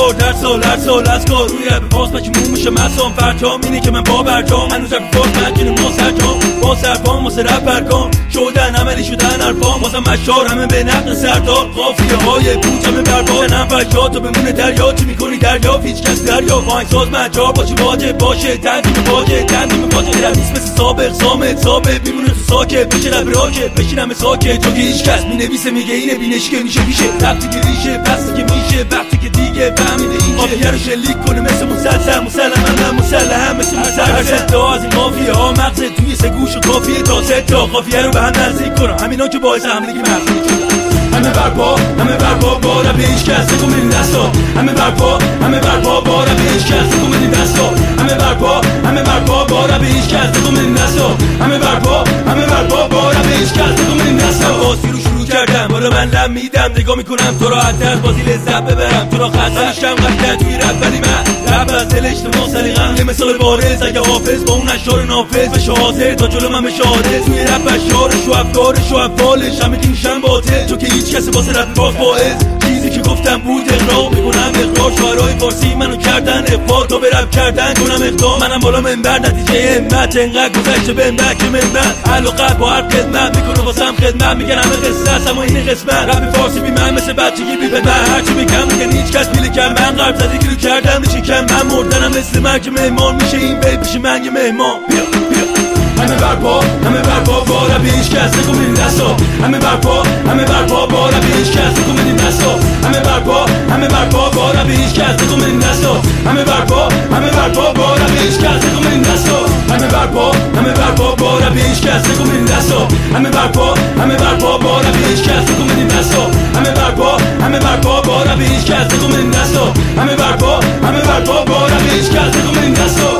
4 در سال هر سال از کار روی رب پاس بچه مون میشه مسام فرجام اینه که من با برجام هنوز رب فاز مجنون ما سرجام با سرپام واسه رب برگام شدن عملی شدن ارفام واسه مشار همه به نقل سردار قافیه های پوچ همه بربار نم فرجات تو بمونه دریا چی میکنی دریا هیچ کس دریا آهنگساز مجار باشی واجب باشه تنظیم واجه تنظیم واجه رب نیست مثل سابق سامت ثابت میمونه تو ساکت بشه رب راکت بشینم ساکت تو که هیچ کس مینویسه میگه اینه بینش که میشه وقتی که ریشه پس که میشه وقتی که دیگه فهمیده این قافیه رو شلیک کنه مثل مسلسل مسلم مثل مسلسل تا از این قافیه ها مغز توی سه گوش و کافیه تا سه تا قافیه رو به هم نزدیک کنم همینا که باعث حمله که مغزی شدن همه برپا با رب هیچ کس تکون بدین دستا همه برپا با رب هیچ کس تکون بدین دستا همه برپا با رب هیچ کس تکون بدین دستا همه برپا با رب هیچ کس تکون بدین دستا بازی رو شروع کردم حالا من لم میدم نگاه میکنم تو را حتی از بازی لذت ببرم تو را خسته میشم قطعه توی رب ولی من رب از دل اجتماع سلیقم یه مثال بارز اگه حافظ با اون اشعار نافذ بشه حاضر تا جلو من بشه حادث توی رب اشعارش و افکارش و افعالش همه که میشن باطل تو که هیچ کسی واسه رب باز باعث چیزی که گفتم بود اقرار میکنم اقرار شعرهای فارسی منو کردن افاد تا به رب کردن کنم اقدام منم بالا منبر نتیجه همت انقدر گذشته به بک منبر علاقه با هر خدمت میکنه واسم خدمت میگن همه قصه است اما این قسمت رب فارسی بی من مثل بچگی بی پدر هرچی میگم میگن هیچ کس پیله کم من قرب زدی گیرو کردم میشه کم من مردنم مثل مرگ مهمان میشه این بیت میشه من یه مهمان همه برپا با رب هیچ کس تکون بدین دستا همه برپا با رب هیچ کس تکون بدین دستا همه برپا با رب هیچ کس تکون بدین دستا همه برپا با رب هیچ کس تکون بدین دستا همه برپا با رب هیچ کس تکون بدین دستا همه برپا با رب هیچ کس تکون بدین دستا همه برپا با رب هیچ کس تکون بدین دستا همه برپا با رب هیچ کس تکون بدین دستا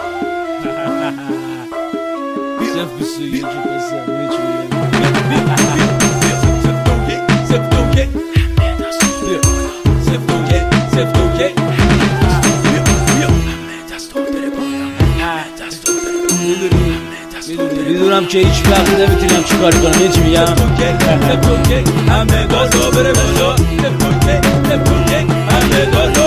میدونم که هیچ وقت نمیتونم چی کاری کنم یه چی میگم همه گازا بره بالا همه گاز